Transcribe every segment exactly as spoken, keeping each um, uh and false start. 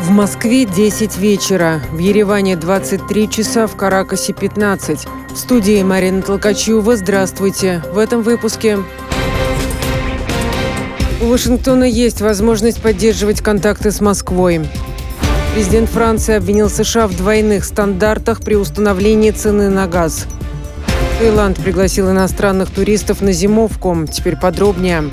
В Москве десять вечера, в Ереване двадцать три часа, в Каракасе пятнадцать. В студии Марина Толкачева. Здравствуйте. В этом выпуске. У Вашингтона есть возможность поддерживать контакты с Москвой. Президент Франции обвинил США в двойных стандартах при установлении цены на газ. Таиланд пригласил иностранных туристов на зимовку. Теперь подробнее.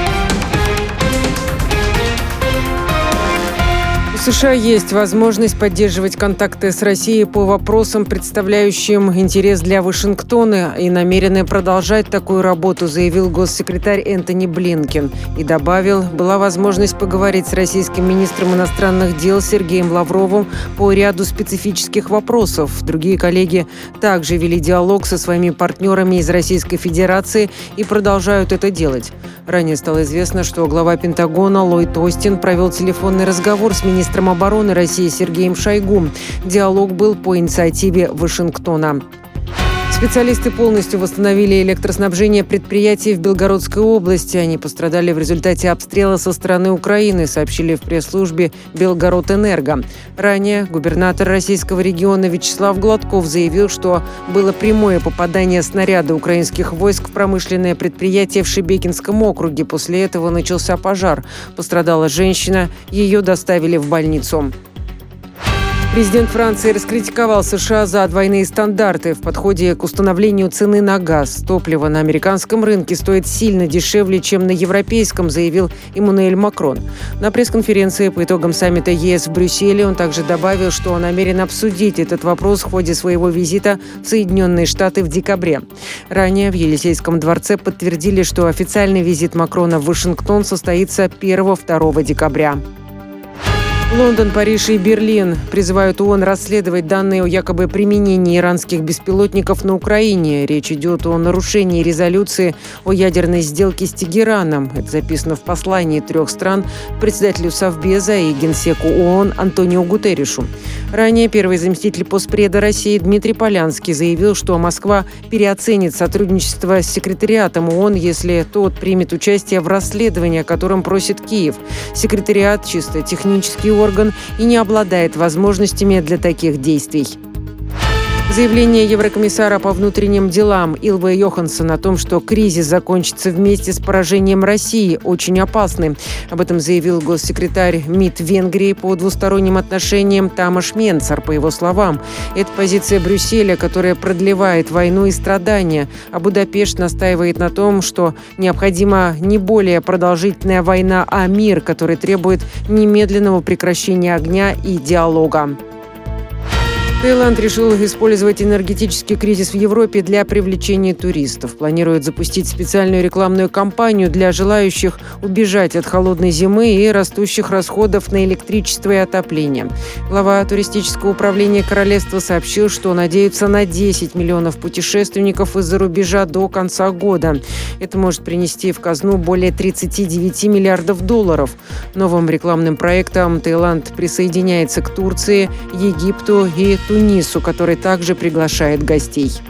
У США есть возможность поддерживать контакты с Россией по вопросам, представляющим интерес для Вашингтона, и намерены продолжать такую работу, заявил госсекретарь Энтони Блинкен. И добавил, была возможность поговорить с российским министром иностранных дел Сергеем Лавровым по ряду специфических вопросов. Другие коллеги также вели диалог со своими партнерами из Российской Федерации и продолжают это делать. Ранее стало известно, что глава Пентагона Ллойд Остин провел телефонный разговор с министром обороны России Сергеем Шойгу. Диалог был по инициативе Вашингтона. Специалисты полностью восстановили электроснабжение предприятий в Белгородской области. Они пострадали в результате обстрела со стороны Украины, сообщили в пресс-службе «Белгородэнерго». Ранее губернатор российского региона Вячеслав Гладков заявил, что было прямое попадание снаряда украинских войск в промышленное предприятие в Шебекинском округе. После этого начался пожар. Пострадала женщина, ее доставили в больницу. Президент Франции раскритиковал США за двойные стандарты в подходе к установлению цены на газ. Топливо на американском рынке стоит сильно дешевле, чем на европейском, заявил Эммануэль Макрон. На пресс-конференции по итогам саммита ЕС в Брюсселе он также добавил, что он намерен обсудить этот вопрос в ходе своего визита в Соединенные Штаты в декабре. Ранее в Елисейском дворце подтвердили, что официальный визит Макрона в Вашингтон состоится первого-второго декабря. Лондон, Париж и Берлин призывают ООН расследовать данные о якобы применении иранских беспилотников на Украине. Речь идет о нарушении резолюции о ядерной сделке с Тегераном. Это записано в послании трех стран председателю Совбеза и генсеку ООН Антониу Гутерришу. Ранее первый заместитель постпреда России Дмитрий Полянский заявил, что Москва переоценит сотрудничество с секретариатом ООН, если тот примет участие в расследовании, о котором просит Киев. Секретариат чисто технический орган и не обладает возможностями для таких действий. Заявление еврокомиссара по внутренним делам Илва Йоханссона о том, что кризис закончится вместе с поражением России, очень опасны. Об этом заявил госсекретарь МИД Венгрии по двусторонним отношениям Тамаш Менцар. По его словам, это позиция Брюсселя, которая продлевает войну и страдания, а Будапешт настаивает на том, что необходима не более продолжительная война, а мир, который требует немедленного прекращения огня и диалога. Таиланд решил использовать энергетический кризис в Европе для привлечения туристов. Планирует запустить специальную рекламную кампанию для желающих убежать от холодной зимы и растущих расходов на электричество и отопление. Глава туристического управления королевства сообщил, что надеются на десять миллионов путешественников из-за рубежа до конца года. Это может принести в казну более тридцати девяти миллиардов долларов. Новым рекламным проектом Таиланд присоединяется к Турции, Египту и Тунису, который также приглашает гостей.